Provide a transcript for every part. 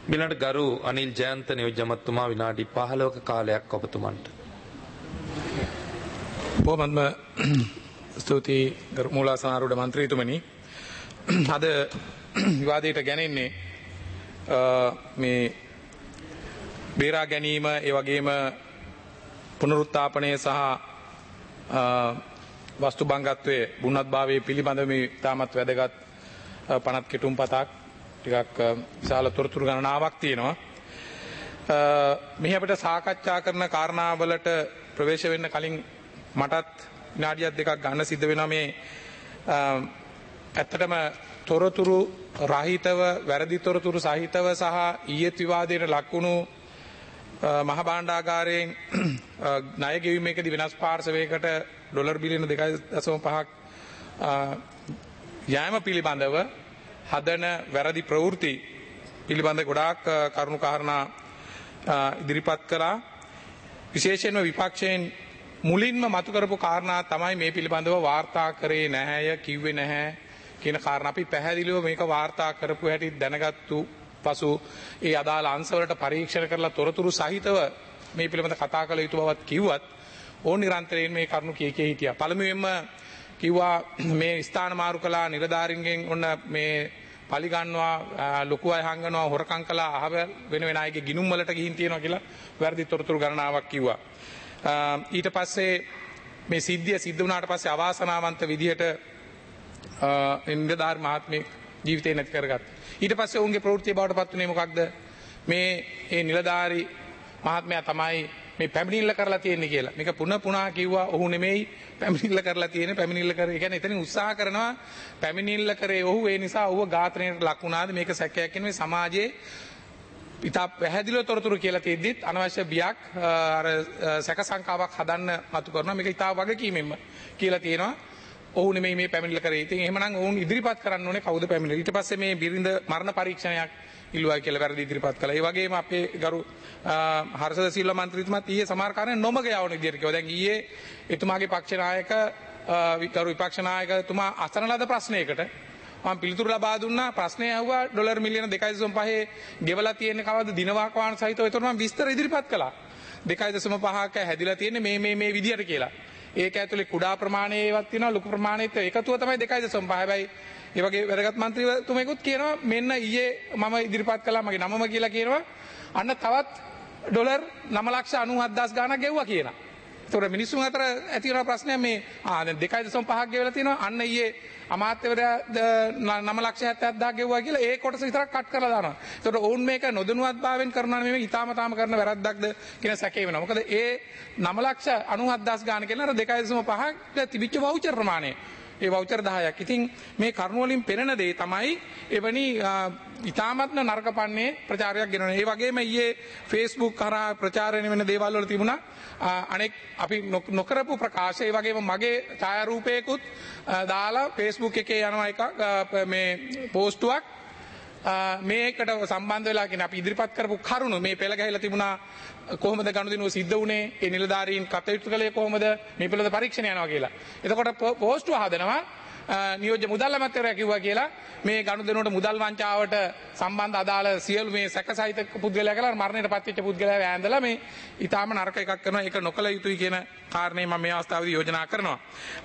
මිලට ගරු අනිල් ජයන්ත නියෝජ්‍යමත්තුමා විනාඩි 15ක කාලයක් ඔබතුමන්ට. බොහොමත්ම ස්තුතියි ගරු මූලාසනාරූඪ මන්ත්‍රීතුමනි. අද විවාදයට ගැනෙන්නේ මේ බේරා ගැනීම ඒ වගේම පුනරුත්ථාපනය සහ වස්තු භංගත්වයේ බුණත්භාවයේ පිළිබඳ මේ තාමත් වැදගත් පනත් කෙටුම්පතක් ටිකක් විශාල තොරතුරු ගණනාවක් තියෙනවා. මෙහි අපිට සාකච්ඡා කරන කාරණාවලට ප්‍රවේශ වෙන්න කලින් මටත් විනාඩියක් දෙකක් ගන්න සිද්ධ වෙනවා මේ ඇත්තටම තොරතුරු රහිතව වැරදි තොරතුරු සහිතව සහ ඊයේත් විවාදයට ලක්වුණු මහ භාණ්ඩාගාරයෙන් ණය ගෙවීමේදී වෙනස් පාර්ශවයකට ඩොලර් බිලියන 2.5ක් යෑම පිළිබඳව හදන වැරදි ප්‍රවෘත්ති පිළිබඳ ගොඩාක් කරුණු කාරණා ඉදිරිපත් කළා. විශේෂයෙන්ම විපක්ෂයෙන් මුලින්ම මතු කරපු කාරණා තමයි මේ පිළිබඳව වාර්තා කරේ නැහැ, කිව්වේ නැහැ කියන කාරණා. අපි පැහැදිලිව මේක වාර්තා කරපු හැටි දැනගත්තු පසු ඒ අදාළ අංශවලට පරීක්ෂණ කරලා තොරතුරු සහිතව මේ පිළිබඳව කතා කළ යුතු බවත් කිව්වත් ඕන නිරන්තරයෙන් මේ කරුණු කී හිටියා. පළමුවෙන්ම කිව්වා මේ ස්ථාන මාරු කළා නිලධාරීන්ගෙන් ඔන්න මේ පලි ගන්නවා ලොකු අය හංගනවා හොරකම් කළා අහව වෙන අයගේ ගිණුම් වලට ගිහින් තියනවා කියලා වැරදි තොරතුරු ගණනාවක් කිව්වා. ඊට පස්සේ මේ සිද්ධිය සිද්ධ වුණාට පස්සේ අවාසනාවන්ත විදිහට නිලධාරී මහත්මයෙක් ජීවිතේ නැති කරගත්තා. ඊට පස්සේ ඔවුන්ගේ ප්‍රවෘත්තිය බවට පත් වුණේ මොකක්ද? මේ නිලධාරී මහත්මයා තමයි මේ පැමිණිල්ල කරලා තියෙන්නේ කියලා. මේක පුනා කිව්වා ඔහු නෙමෙයි පැමිණිල්ල කරලා තියෙන්නේ. පැමිණිල්ල කරේ කියන්නේ එතනින් උත්සාහ කරනවා පැමිණිල්ල කරේ ඔහු ඒ නිසා ඔහු ඝාතනයට ලක් වුණාද මේක සැකයක් කියන මේ සමාජයේ ඉතා පැහැදිලිව තොරතුරු කියලා තියෙද්දිත් අනවශ්‍ය බියක් අර සැක සංකාවක් හදන්න මතු කරනවා. මේක ඉතා වගකීමෙන්ම කියලා තියෙනවා. ඔහු නෙමෙයි මේ පැමිණිල්ල කරේ. ඉතින් එහෙමනම් ඔවුන් ඉදිරිපත් කරන්න ඕනේ කවුද පැමිණිල්ල. ඊට පස්සේ මේ බිරිඳ මරණ පරීක්ෂණයක් ඉල්ලුවා කියලා වැරදි ඉදිරිපත් කළා. ඒ වගේම අපේ ගරු හර්ෂද සිල්වා මන්ත්‍රීතුමාත් ඊයේ සමහර කාරණේ නොමග යවන විදියට කිව්වා. දැන් ඊයේ එතුමාගේ පක්ෂ නායක ගරු විපක්ෂ නායකතුමා අසන ලද ප්‍රශ්නයකට මම පිළිතුරු ලබා දුන්නා. ප්‍රශ්නය ඇහුවා ඩොලර් මිලියන 2.5 ගෙවලා තියෙන්නේ කවද්ද දිනවාකවාන සහිතව. ඒතකොට මම විස්තර ඉදිරිපත් කළා. 2.5ක හැදිලා තියෙන්නේ මේ විදියට කියලා. ඒක ඇතුලේ කුඩා ප්‍රමාණයේවත් තියෙනවා ලොකු ප්‍රමාණයේත් එකතුව තමයි 2.5. හැබැයි ඒ වගේ වැදගත් මන්ත්‍රීතුමෙකුත් කියනවා මෙන්න ඊයේ මම ඉදිරිපත් කළා මගේ නමම කියලා කියනවා. අන්න තවත් ඩොලර් 9,97,000 ගාණක් ගෙවුවා කියනවා. ඒතකොට මිනිස්සුන් අතර ඇති වෙන ප්‍රශ්නය මේ දැන් 2.5ක් ගෙවලා තියෙනවා. අන්න ඊයේ අමාත්‍යවරයා 9,77,000 ගෙවුවා කියලා ඒ කොටස විතරක් කට් කරලා දානවා. ඒතකොට ඔවුන් මේක නොදැනුවත්භාවයෙන් කරනවා නෙමෙයි ඊටාම කරන වැරද්දක්ද කියන සැකේ වෙනවා. මොකද ඒ 9,97,000 ගාණ කියන අර 2.5ක් තිබිච්ච වවුචර් ප්‍රමාණය. ඒ වවුචර් 10ක්. ඉතින් මේ කරුණ වලින් පෙනෙන දේ තමයි එවැනි ඉතාමත්ම නරකපන්නේ ප්‍රචාරයක් ගෙනන. ඒ වගේම ඊයේ Facebook කරා ප්‍රචාරණය වෙන දේවල් වල තිබුණා අනෙක් අපි නොකරපු ප්‍රකාශ. ඒ වගේම මගේ ඡායාරූපයකුත් දාලා Facebook එකේ යනවා එකක් මේ පෝස්ටුවක් මේකට සම්බන්ධ වෙලා කියන අපි ඉදිරිපත් කරපු කරුණු මේ පෙළ ගැහිලා තිබුණා. කොහොමද ගනුදෙනුව සිද්ධ වුණේ? ඒ නිලධාරීන් කටයුතු කළේ කොහොමද? මේ පිළිබඳ පරීක්ෂණ යනවා කියලා. එතකොට පෝස්ටුව හදනවා නියෝජ්‍ය මුදල් අමාත්‍යවරයා කිව්වා කියලා මේ ගනුදෙනුවට මුදල් වංචාවට සම්බන්ධ අදාළ සියලු මේ සැකසහිත පුද්ගලයා කියලා මරණයට පත්වෙච්ච පුද්ගලයා වැඳලා මේ ඊටාම නරක එකක් කරනවා. ඒක නොකළ යුතුයි කියන කාරණේ මම මේ අවස්ථාවේදී යෝජනා කරනවා.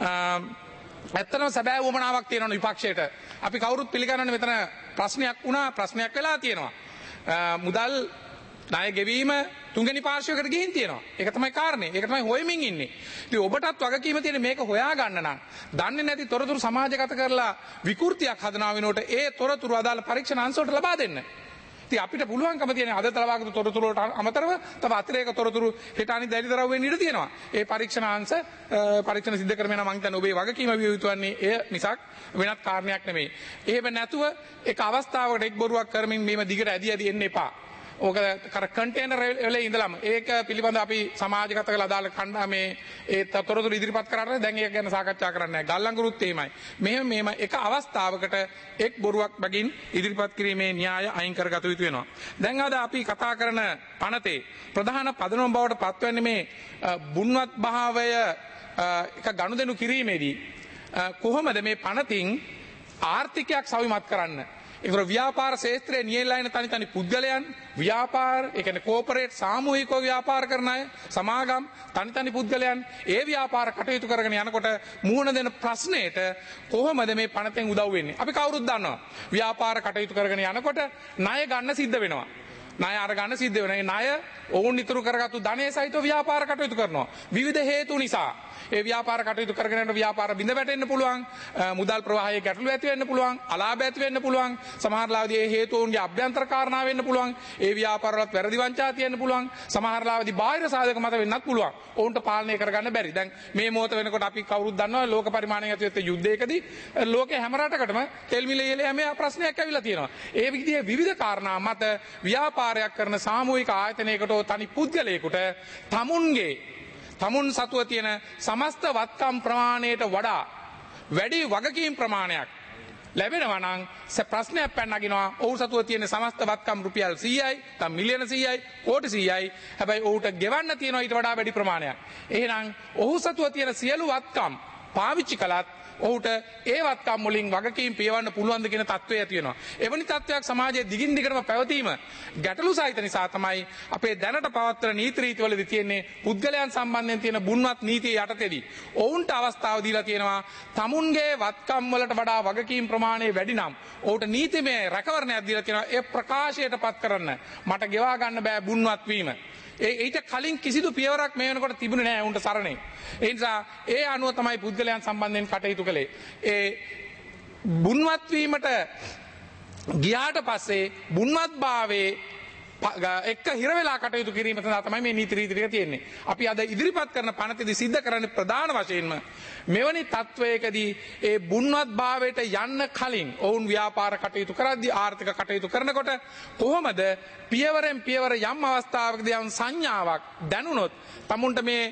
ඇත්තටම සැබෑ වමනාවක් තියෙනවා විපක්ෂයට. අපි කවුරුත් පිළිගන්නන්නේ මෙතන ප්‍රශ්නයක් වුණා ප්‍රශ්නයක් වෙලා තියෙනවා. මුදල් ණය ගෙවීම තුන්වෙනි පාර්ශ්වයකට ගිහින් තියෙනවා. ඒක තමයි කාරණේ. ඒක තමයි හොයමින් ඉන්නේ. ඉතින් ඔබටත් වගකීම තියෙන මේක හොයා ගන්න නම් දන්නේ නැති තොරතුරු සමාජගත කරලා විකෘතියක් හදනවා වෙනකොට ඒ තොරතුරු අදාළ පරීක්ෂණ අංශවලට ලබා දෙන්න. ඉතින් අපිට පුළුවන්කම තියෙන අද ලබාගත් තොරතුරු වලට අමතරව තව අතිරේක තොරතුරු හෙට අනිත් දරව වෙන්න ඉඩ තියෙනවා. ඒ පරීක්ෂණ අංශ පරීක්ෂණ සිද්ධ කරගෙන මම හිතන්නේ ඔබේ වගකීම විය යුතු වන්නේ එය මිසක් වෙනත් කාරණයක් නෙමෙයි. එහෙම නැතුව ඒක අවස්ථාවකට එක් බොරුවක් කරමින් මේව දිගට ඇදී එන්න එපා. ඕක කන්ටේනර් වල ඉඳලම ඒක පිළිබඳ අපි සමාජගත කළ අදාළ කණ්ඩායමේ ඒ තොරතුරු ඉදිරිපත් කරාට දැන් ඒක ගැන සාකච්ඡා කරන්නේ නැහැ. ගල්ලංගුරුත් එහෙමයි. මෙහෙම එක අවස්ථාවකට එක් බොරුවක් බැගින් ඉදිරිපත් කිරීමේ න්‍යාය අයින් කරගත යුතු වෙනවා. දැන් අද අපි කතා කරන පනතේ ප්‍රධාන පදනම බවට පත්වන්නේ මේ බුන්වත් භාවය එක ගනුදෙනු කිරීමේදී කොහොමද මේ පනතින් ආර්ථිකයක් සවිමත් කරන්න ඒතර ව්‍යාපාර ශේත්‍රයේ නියැලලා ඉන්න තනි තනි පුද්ගලයන් ව්‍යාපාර ඒ කියන්නේ කෝපරේට් සාමූහිකව ව්‍යාපාර කරන අය සමාගම් තනි තනි පුද්ගලයන් ඒ ව්‍යාපාර කටයුතු කරගෙන යනකොට මුහුණ දෙන ප්‍රශ්නෙට කොහොමද මේ පනතෙන් උදව් වෙන්නේ අපි කවුරුත් දන්නවා ව්‍යාපාර කටයුතු කරගෙන යනකොට ණය ගන්න සිද්ධ වෙනවා ණය අරගන්න සිද්ධ වෙනවා ඒ ණය ඔවුන් ඉතුරු කරගත්තු ධනය සහිතව ව්‍යාපාර කටයුතු කරනවා විවිධ හේතු නිසා ඒ ව්‍යාපාර කටයුතු කරගෙන යන ව්‍යාපාර බිඳ වැටෙන්න පුළුවන් මුදල් ප්‍රවාහයේ ගැටලු ඇති වෙන්න පුළුවන් අලාභ ඇති වෙන්න පුළුවන් සමහර ලාවදී ඒ හේතුන්ගේ අභ්‍යන්තර කාරණා වෙන්න පුළුවන් ඒ ව්‍යාපාර වලත් වැරදි වංචා තියෙන්න පුළුවන් සමහර ලාවදී බාහිර සාධක මත වෙන්නත් පුළුවන් ඔවුන්ට පාලනය කරගන්න බැරි දැන් මේ මොහොත වෙනකොට අපි කවුරුත් දන්නවා ලෝක පරිමාණයෙන් ඇති වෙච්ච යුද්ධයකදී ලෝකේ හැම රටකටම තෙල් මිල ඉහළ යෑමේ ප්‍රශ්නයක් ඇවිල්ලා තියෙනවා ඒ විදිහේ විවිධ කාරණා මත ව්‍යාපාරයක් කරන සාමූහික ආයතනයකට තනි පුද්ගලයෙකුට තමුන් සතුව තියෙන සමස්ත වත්කම් ප්‍රමාණයට වඩා වැඩි වගකීම් ප්‍රමාණයක් ලැබෙනවා නම් ප්‍රශ්නයක් පැන නගිනවා ඔහු සතුව තියෙන සමස්ත වත්කම් රුපියල් 100යි තම මිලියන 100යි කෝටි 100යි හැබැයි ඔහුට ගෙවන්න තියෙනවා ඊට වඩා වැඩි ප්‍රමාණයක් එහෙනම් ඔහු සතුව තියෙන සියලු වත්කම් පාවිච්චි කළත් ඔහුට ඒ වත්කම් වලින් වගකීම් පියවන්න පුළුවන් ද කියන තත්ත්වය ඇති වෙනවා. එවැනි තත්ත්වයක් සමාජයේ දිගින් දිගටම පැවතීම ගැටලු සහිත නිසා තමයි අපේ දැනට පවත්වන නීති රීතිවලදී තියෙන්නේ පුද්ගලයන් සම්බන්ධයෙන් තියෙන බුන්වත් නීතිය යටතේදී ඔවුන්ට අවස්ථාව දීලා තියෙනවා තමුන්ගේ වත්කම් වලට වඩා වගකීම් ප්‍රමාණය වැඩි නම් ඔහුට නීතිමය රැකවරණයක් දීලා තියෙනවා ඒ ප්‍රකාශයටපත් කරන්න මට ගෙවා ගන්න බෑ බුන්වත් වීම. ඊට කලින් කිසිදු පියවරක් මේ වෙනකොට තිබුණේ නැහැ උන්ට සරණේ. ඒ නිසා ඒ අනුව තමයි පුද්ගලයන් සම්බන්ධයෙන් කටයුතු කළේ. ඒ බුන්වත් වීමට ගියාට පස්සේ බුන්වත්භාවයේ එක්ක හිර වෙලා කටයුතු කිරීම සඳහා තමයි මේ නීති රීති ටික තියෙන්නේ. අපි අද ඉදිරිපත් කරන පනතේදී සිද්ධ කරන්නේ ප්‍රධාන වශයෙන්ම මෙවැනි තත්වයකදී ඒ බුන්වත්භාවයට යන්න කලින් ඔවුන් ව්‍යාපාර කටයුතු කරද්දී ආර්ථික කටයුතු කරනකොට කොහොමද පියවරෙන් පියවර යම් අවස්ථාවකදී යම් සංඥාවක් දැනුනොත් තමුන්ට මේ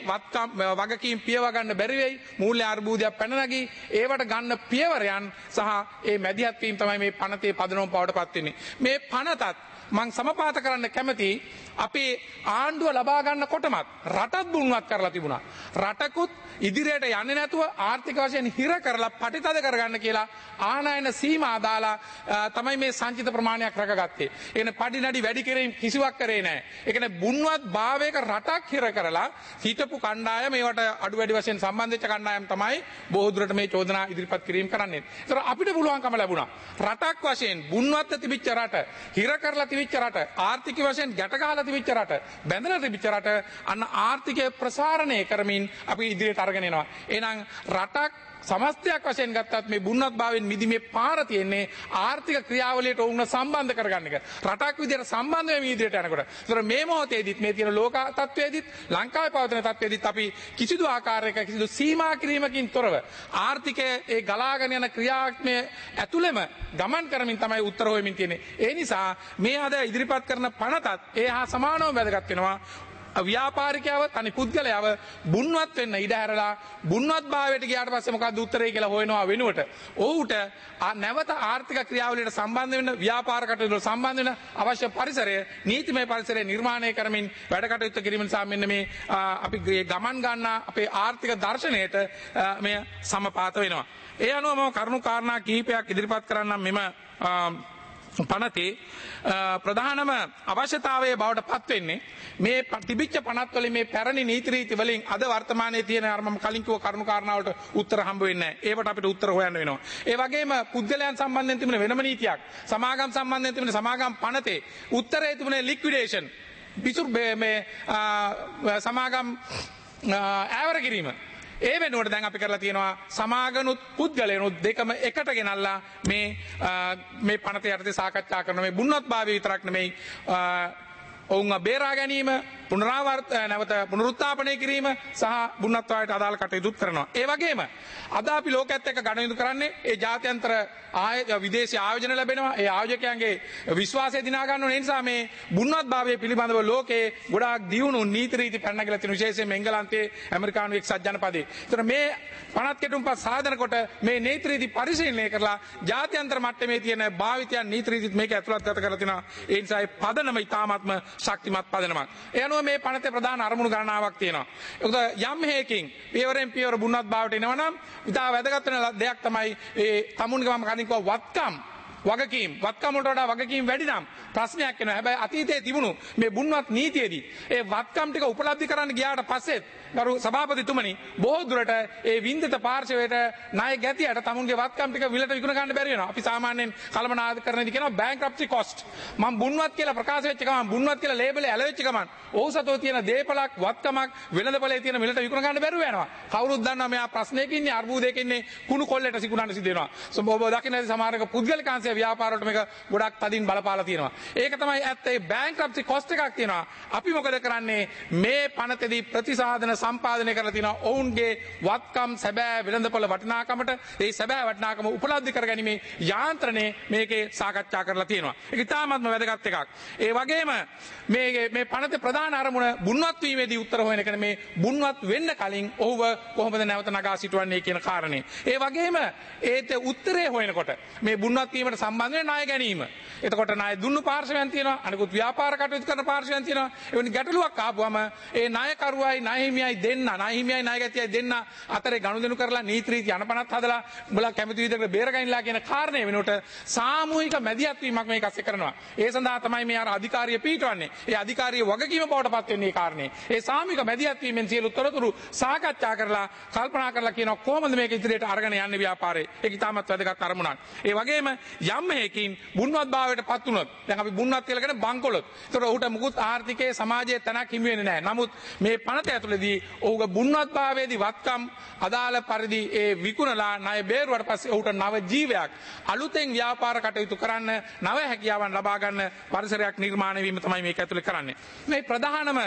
වගකීම් පියව ගන්න බැරි වෙයි මූල්‍ය අර්බුදයක් පැන නැගී ඒවට ගන්න පියවරයන් සහ ඒ මැදිහත් වීම තමයි මේ පනතේ පදනම බවටපත් වෙන්නේ. මේ පනතත් මං සමපාත කරන්න කැමති අපේ ආණ්ඩුව ලබා ගන්න කොටමත් රටත් බුන්වත් කරලා තිබුණා. රටකුත් ඉදිරියට යන්නේ නැතුව ආර්ථික වශයෙන් හිර කරලා පටිතද කරගන්න කියලා ආනයන සීමා දාලා තමයි මේ සංචිත ප්‍රමාණයක් රැකගත්තේ. ඒ කියන්නේ පඩි නඩි වැඩි කිරීම කිසිවක් කරේ නැහැ. ඒ කියන්නේ බුන්වත් භාවයක රටක් හිර කරලා හිටපු කණ්ඩායම මේවට අඩු වැඩි වශයෙන් සම්බන්ධ වෙච්ච කණ්ඩායම් තමයි බොහෝ දුරට මේ චෝදනා ඉදිරිපත් කිරීම කරන්නේ. ඒතර අපිට පුළුවන්කම ලැබුණා. රටක් වශයෙන් බුන්වත් තිබිච්ච රට හිර කරලා තිබිච්ච රට ආර්ථික වශයෙන් ගැට ගහලා තිබිච්ච රට බැඳලා තිබිච්ච රට අන්න ආර්ථිකය ප්‍රසාරණය කරමින් අපි ඉදිරියට අරගෙන එනවා. එහෙනම් රටක් සමස්තයක් වශයෙන් ගත්තත් මේ බුන්වත් භාවයෙන් මිදීමේ පාර තියෙන්නේ ආර්ථික ක්‍රියාවලියට උන්න සම්බන්ධ කරගන්න එක. රටක් විදියට සම්බන්ධ වෙමින් ඉදිරියට යනකොට. ඒතර මේ මොහොතේදීත් මේ තියෙන ලෝක තත්ත්වයේදීත් ලංකාවේ පවතින තත්ත්වයේදීත් අපි කිසිදු ආකාරයක කිසිදු සීමා කිරීමකින් තොරව ආර්ථිකයේ ඒ ගලාගෙන යන ක්‍රියාත්මය ඇතුළෙම ගමන් කරමින් තමයි උත්තර හොයමින් තියෙන්නේ. ඒ නිසා මේ අද ඉදිරිපත් කරන පනතත් ඒ හා සමානව වැදගත් වෙනවා. ව්‍යාපාරිකයව තනි පුද්ගලයාව බුන්වත් වෙන්න ඉඩ හැරලා බුන්වත් භාවයට ගියාට පස්සේ මොකක්ද උත්තරේ කියලා හොයනවා වෙනුවට ඔහුට නැවත ආර්ථික ක්‍රියාවලියට සම්බන්ධ වෙන්න ව්‍යාපාර කටයුතු වලට සම්බන්ධ වෙන අවශ්‍ය පරිසරය නීතිමය පරිසරය නිර්මාණය කරමින් වැඩ කටයුතු කිරීම නිසා මෙන්න මේ අපි ගමන් ගන්න අපේ ආර්ථික දර්ශනයට මේ සමපාත වෙනවා. ඒ අනුව මම කරුණු කාරණා කිහිපයක් ඉදිරිපත් කරන්නම් මෙම පනතේ ප්‍රධානම අවශ්‍යතාවය බවට පත් වෙන්නේ මේ තිබිච්ච පනත් වලින් මේ පැරණි නීති රීති වලින් අද වර්තමානයේ තියෙන අර මම කලින් කිව්ව කරුණු කාරණා වලට උත්තර හම්බ වෙන්නේ නැහැ. ඒවට අපිට උත්තර හොයන්න වෙනවා. ඒ වගේම පුද්ගලයන් සම්බන්ධයෙන් තිබෙන වෙනම නීතියක්, සමාගම් සම්බන්ධයෙන් තිබෙන සමාගම් පනතේ උත්තරේ තිබුණේ ලික්විඩේෂන්. පිසුර මේ සමාගම් ඈවර කිරීම. ඒ වෙනුවට දැන් අපි කරලා තියෙනවා සමාගනුත් පුද්ගලයනුත් දෙකම එකට ගෙනල්ලා මේ පනත යටතේ සාකච්ඡා කරන මේ බුන්වත්භාවය විතරක් නෙමෙයි ඔවුන්ව බේරා ගැනීම නැවත පුනරුත්ථාපනය කිරීම සහ බුන්වත්භාවයට අදාළ කටයුතු කරනවා. ඒ වගේම අද අපි ලෝකයේත් එක්ක ගණනිතු කරන්නේ ඒ ජාත්‍යන්තර විදේශීය ආයෝජන ලැබෙනවා. ඒ ආයෝජකයන්ගේ විශ්වාසය දිනා ගන්න ඕන. ඒ නිසා මේ බුන්වත්භාවය පිළිබඳව ලෝකයේ ගොඩාක් දියුණු නීති රීති පැනනගලා තියෙන විශේෂයෙන්ම එංගලන්තයේ ඇමරිකානු එක්සත් ජනපදයේ. ඒතර මේ පනත් කෙටුම්පත් සාධන කොට මේ නීති රීති පරිශීලනය කරලා ජාත්‍යන්තර මට්ටමේ තියෙන භාවිතයන් නීති රීතිත් මේක ඇතුළත්ගත කරලා තිනවා. ඒ නිසා ඒ පදනම ඉතාමත්ම ශක්තිමත් පදනමක්. ඒ අනුව මේ පනතේ ප්‍රධාන අරමුණු ගණනාවක් තියෙනවා. ඒකද යම් හේකින් පියවරෙන් පියවර බුන්වත් භාවයට එනවා නම් ඉතා වැදගත් වෙන දෙයක් තමයි ඒ තමුන්ගේ මම කලින් කිව්වා වගකීම් වත්කම් වලට වඩා වගකීම් වැඩි නම් ප්‍රශ්නයක් වෙනවා. හැබැයි අතීතයේ තිබුණු මේ බුන්වත් නීතියේදී ඒ වත්කම් ටික උපලබ්ධි කරන්න ගියාට පස්සෙත් ගරු සභාපතිතුමනි බොහෝ දුරට ඒ වින්දිත පාර්ශවයට ණය ගැතියට තමුන්ගේ වත්කම් ටික විලට විකුණ ගන්න බැරි වෙනවා. අපි සාමාන්‍යයෙන් කළමනාකරණදී කියනවා බැංක්‍රප්සි කොස්ට්. මම බුන්වත් කියලා ප්‍රකාශ වෙච්ච ගමන් බුන්වත් කියලා ලේබලේ ඇලවෙච්ච ගමන් ඔහු සතෝ තියෙන දේපලක් වත්කමක් වෙළඳපොලේ තියෙන මිලට විකුණ ගන්න බැරුව යනවා. කවුරුත් දන්නවා මෙයා ප්‍රශ්නයක ඉන්නේ අර්බුදයක ඉන්නේ කුණු කොල්ලට සිකුණන්න සිද්ධ වෙනවා. ඔබ දකින්න සමහරක පුද්ගලිකාංශය ව්‍යාපාර වලට මේක ගොඩක් තදින් බලපාලා තියෙනවා. ඒක තමයි ඇත්ත. ඒ බැංක්‍රප්සි කොස්ට් එකක් තියෙනවා. අපි මොකද කරන්නේ මේ පනතේදී ප්‍රතිසාධන සම්පාදනය කරලා තියෙනවා. ඔවුන්ගේ වත්කම් සැබෑ වෙළඳපොළ වටිනාකමට ඒ සැබෑ වටිනාකම උපලබ්ධි කරගැනීමේ යාන්ත්‍රණය මේකේ සාකච්ඡා කරලා තියෙනවා. ඒක ඉතාමත්ම වැදගත් එකක්. ඒ වගේම මේ පනතේ ප්‍රධාන අරමුණ බුන්වත් වීමේදී උත්තර හොයන එක මේ බුන්වත් වෙන්න කලින් ඔහුව කොහොමද නැවත නගා සිටවන්නේ කියන කාරණේ. ඒ වගේම ඒට උත්තරේ හොයනකොට මේ බුන්වත් වීමට සම්බන්ධ වෙන ණය ගැනීම. එතකොට ණය දුන්නු පාර්ශවයන් තියෙනවා. අනිකුත් ව්‍යාපාර කටයුතු කරන පාර්ශවයන් තියෙනවා. එවැනි ගැටලුවක් ආපුවම ඒ ණයකරුවයි ණය හිමියයි දෙන්න ණය හිමියයි ණය ගැතියයි දෙන්න අතරේ ගනුදෙනු කරලා නීති රීති අනපනත් හදලා උඹලා කැමති විදිහකට බේරගන්නලා කියන කාරණේ වෙනකොට සාමූහික මැදිහත් වීමක් මේක ඇස්සේ කරනවා. ඒ සඳහා තමයි මේ අර අධිකාරිය පිටවන්නේ. ඒ අධිකාරිය වගකීම බවට පත් වෙන්නේ මේ කාරණේ. ඒ සාමූහික මැදිහත් වීමෙන් සියලු තොරතුරු සාකච්ඡා කරලා කල්පනා කරලා කියනවා කොහොමද මේක ඉදිරියට අරගෙන යන්නේ ව්‍යාපාරේ. ඒක ඉතාමත් වැදගත් අරමුණක්. ඒ වගේම යම් හේකින් බුන්වත් භාවයට පත් වුණොත් දැන් අපි බුන්වත් කියලා කියන බංකොලොත්. ඒතකොට ඔහුට මුකුත් ආර්ථිකයේ සමාජයේ තැනක් හිමි වෙන්නේ නැහැ. නමුත් මේ පනත ඇතුළේදී ඔහුගේ බුන්වත් භාවයේදී වත්කම් අදාළ පරිදි ඒ විකුණලා ණය බේරුවට පස්සේ ඔහුට නව ජීවයක් අලුතෙන් ව්‍යාපාර කටයුතු කරන්න නව හැකියාවන් ලබා ගන්න පරිසරයක් නිර්මාණය වීම තමයි මේක ඇතුළේ කරන්නේ. මේ ප්‍රධානම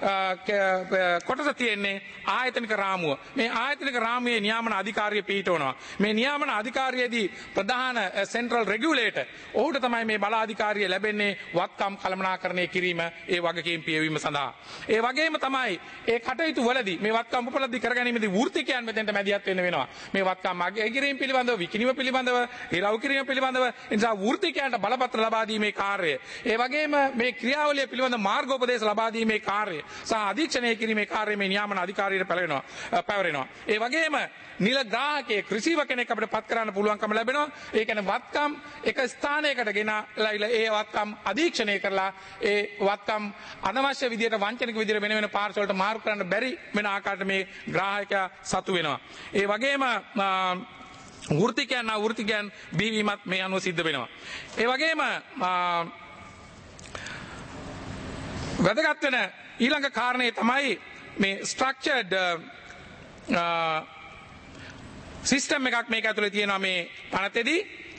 කොටස තියෙන්නේ ආයතනික රාමුව. මේ ආයතනික රාමුවේ නියාමන අධිකාරිය පිහිටවනවා. මේ නියාමන අධිකාරියේදී ප්‍රධාන සෙන්ට්‍රල් රෙගියුලේටර් ඔහුට තමයි මේ බල අධිකාරිය ලැබෙන්නේ වත්කම් කළමනාකරණය කිරීම ඒ වගකීම් පියවීම සඳහා. ඒ වගේම තමයි ඒ කටයුතු වලදී මේ වත්කම් උපලබ්ධි කරගැනීමේදී වෘත්තිකයන් මෙතෙන්ට මැදිහත් වෙන්න වෙනවා. මේ වත්කම් අගය කිරීම පිළිබඳව විකිණීම පිළිබඳව හිරව් කිරීම පිළිබඳව නිසා වෘත්තිකයන්ට බලපත්‍ර ලබා දීමේ කාර්යය. ඒ වගේම මේ ක්‍රියාවලිය පිළිබඳ මාර්ගෝපදේශ ලබා දීමේ කාර්යය සහ අධීක්ෂණය කිරීමේ කාර්යය මේ නියාමන අධිකාරියට පැවරෙනවා. ඒ වගේම නිල ග්‍රාහකයෙක් රිසීවර් කෙනෙක් අපිට පත් කරන්න පුළුවන්කම ලැබෙනවා. ඒ කියන්නේ වත්කම් එක ස්ථානයකට ගෙනලා ඒ වත්කම් අධීක්ෂණය කරලා ඒ වත්කම් අනවශ්‍ය විදියට වංචනික විදියට වෙන පාර්ශ්ව වලට මාරු කරන්න බැරි වෙන ආකාරයට මේ ග්‍රාහකයා සතු වෙනවා. ඒ වගේම වෘත්තිකයන් බිහිවීමත් මේ අනුව සිද්ධ වෙනවා. ඒ වගේම වැදගත් වෙන ඊළඟ කාරණේ තමයි මේ ස්ට්‍රක්චර්ඩ් සිස්ටම් එකක් මේක ඇතුලේ තියෙනවා මේ පනතේදී.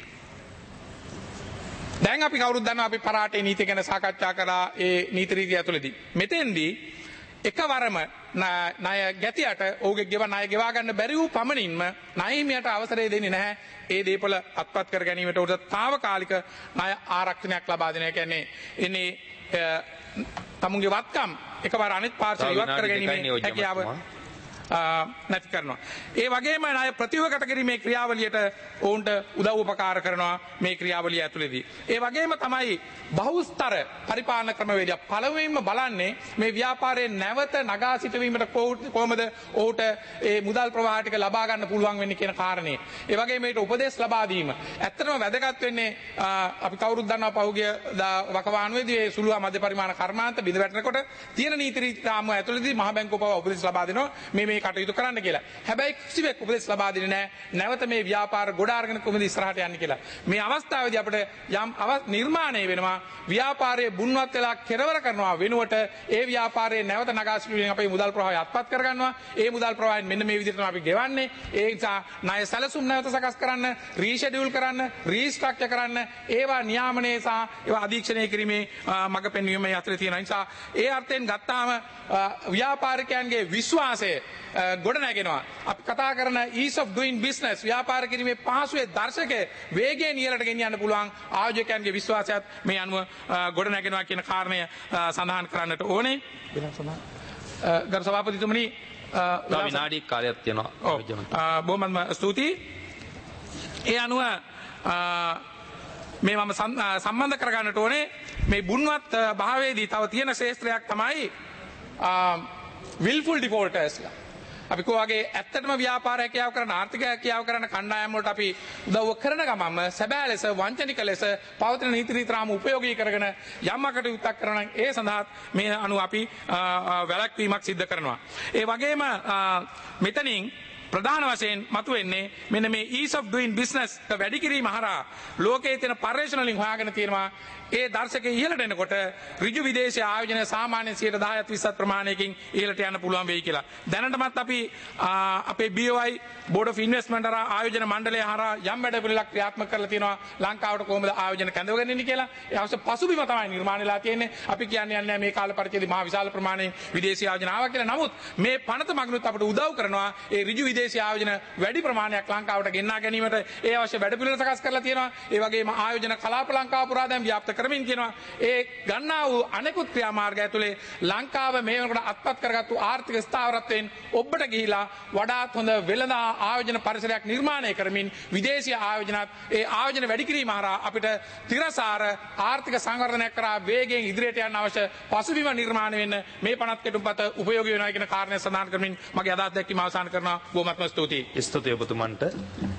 දැන් අපි කවුරුත් දන්නවා අපි පරාටේ නීතිය ගැන සාකච්ඡා කරා ඒ නීති රීති ඇතුලේදී. මෙතෙන්දී එකවරම ණය ගැතියට ඔහුගේ ගෙව ණය ගෙවා ගන්න බැරි වූ පමණින්ම ණය හිමියට අවසරය දෙන්නේ නැහැ. ඒ දීපල අත්පත් කර ගැනීමට උට తాවකාලික ණය ආරක්ෂණයක් ලබා දෙන. ඒ කියන්නේ ඉන්නේ තමුන්ගේ වත්කම් එකවර අනිත් පාර්ශ්ව ඉවත් කර ගැනීමේ හැකියාව නැති කරනවා. ඒ වගේම ණය ප්‍රතිවගත කිරීමේ ක්‍රියාවලියට ඔවුන්ට උදව් උපකාර කරනවා මේ ක්‍රියාවලිය ඇතුළේදී. ඒ වගේම තමයි බහුස්තර පරිපාලන ක්‍රමවේදය පළවෙනින්ම බලන්නේ මේ ව්‍යාපාරයේ නැවත නගා සිටවීමට කොහොමද ඔහුට ඒ මුදල් ප්‍රවාහ ටික ලබා ගන්න පුළුවන් වෙන්නේ කියන කාරණේ. ඒ වගේම මේකට උපදෙස් ලබා දීම. ඇත්තටම වැදගත් වෙන්නේ අපි කවුරුත් දන්නවා පහුගිය වකවානුවේදී ඒ සුළු මධ්‍ය පරිමාණ කර්මාන්ත බිඳ වැටෙනකොට තියෙන නීති රීති රාමුව ඇතුළේදී මහ බැංකුව පවා උපදෙස් ලබා දෙනවා මේ කටයුතු කරන්න කියලා. හැබැයි කිසිවෙක් උපදෙස් ලබා දෙන්නේ නැහැ. නැවත මේ ව්‍යාපාර ගොඩ අරගෙන කොහොමද ඉස්සරහට යන්නේ කියලා. මේ අවස්ථාවේදී අපිට යම් නිර්මාණය වෙනවා ව්‍යාපාරයේ බුන්වත් වෙලා කෙරවර කරනවා වෙනුවට ඒ ව්‍යාපාරයේ නැවත නගා සිටුවීමෙන් අපේ මුදල් ප්‍රවාහය අත්පත් කරගන්නවා. ඒ මුදල් ප්‍රවාහයෙන් මෙන්න මේ විදිහට තමයි අපි ගෙවන්නේ. ඒ නිසා ණය සැලසුම් නැවත සකස් කරන්න, රීෂෙඩියුල් කරන්න, රීස්ට්‍රක්චර් කරන්න, ඒවා නියාමනයේ සහ ඒවා අධීක්ෂණය කිරීමේ මඟ පෙන්වීම යටතේ තියෙනවා. නිසා ඒ අර්ථයෙන් ගත්තාම ව්‍යාපාරිකයන්ගේ විශ්වාසය ගොඩ නැගෙනවා. අපි කතා කරන ease of doing business ව්‍යාපාර කිරීමේ පහසුවේ දර්ශකයේ වේගයෙන් ඉහළට ගෙනියන්න පුළුවන් ආයෝජකයන්ගේ විශ්වාසයත් මේ අනුව ගොඩ නැගෙනවා කියන කාරණය සඳහන් කරන්නට ඕනේ. ගරු සභාපතිතුමනි විනාඩි කාලයක් තියෙනවා. බොහොමත්ම ස්තුතියි. ඒ අනුව මේ මම සම්බන්ධ කරගන්නට ඕනේ මේ බුන්වත් භාවයේදී තව තියෙන ශේත්‍රයක් තමයි willful defaulters. අපි කොහොගේ ඇත්තටම ව්‍යාපාර හැකියාව කරන ආර්ථික හැකියාව කරන කණ්ඩායම් වලට අපි උදව් කරන ගමන්ම සැබෑ ලෙස වංචනික ලෙස පවතින නීති රීතිරාම උපයෝගී කරගෙන යම් කටයුත්තක් කරනවා නම් ඒ සඳහා මේ අනුව අපි වැළැක්වීමක් සිදු කරනවා. ඒ වගේම මෙතනින් ප්‍රධාන වශයෙන් මතුවෙන්නේ මෙන්න මේ ease of doing business වැඩි කිරීම හරහා ලෝකයේ තියෙන පරිශ්‍රණ වලින් හොයාගෙන තියෙනවා ඒ දර්ශකයේ ඉහළට එනකොට ඍජු විදේශීය ආයෝජන සාමාන්‍යයෙන් 10% 20% ප්‍රමාණයකින් ඉහළට යන්න පුළුවන් වෙයි කියලා. දැනටමත් අපි අපේ BOI Board of Investment හරහා ආයෝජන මණ්ඩලය හරහා යම් වැඩ පිළිලක් ක්‍රියාත්මක කරලා තියෙනවා ලංකාවට කොහොමද ආයෝජන කැඳවගෙන ඉන්නේ කියලා. ඒ අවශ්‍ය පසුබිම තමයි නිර්මාණය වෙලා තියෙන්නේ. අපි කියන්නේ නැහැ මේ කාල පරිච්ඡේදයේ මහා විශාල ප්‍රමාණයෙන් විදේශීය ආයෝජන ආවා කියලා. නමුත් මේ පනත මගනුත් අපට උදව් කරනවා ඒ ඍජු විදේශීය ආයෝජන වැඩි ප්‍රමාණයක් ලංකාවට ගෙන්වා ගැනීමට ඒ අවශ්‍ය වැඩ පිළිවෙල සකස් කරලා තියෙනවා. ඒ වගේම ආයෝජන කලාප ලංකාව පුරා දැන් ව්‍යාප්ත කරමින් කියනවා. ඒ ගන්නා වූ අනෙකුත් ක්‍රියාමාර්ග ඇතුලේ ලංකාව මේ වෙනකොට අත්පත් කරගත්තු ආර්ථික ස්ථාවරත්වයෙන් ඔබට ගිහිලා වඩාත් හොඳ වෙළඳ ආයෝජන පරිසරයක් නිර්මාණය කරමින් විදේශීය ආයෝජනත් ඒ ආයෝජන වැඩි කිරීම හරහා අපිට තිරසාර ආර්ථික සංවර්ධනයක් කරා වේගයෙන් ඉදිරියට යන්න අවශ්‍ය පසුබිම නිර්මාණය වෙන්න මේ පනත් කෙටුම්පත උපයෝගී වෙනවා කියන කාරණය සඳහන් කරමින් මගේ අදහස් දැක්වීම අවසන් කරනවා. බොහොමත්ම ස්තුතියි. ස්තුතියි ඔබතුමන්ට.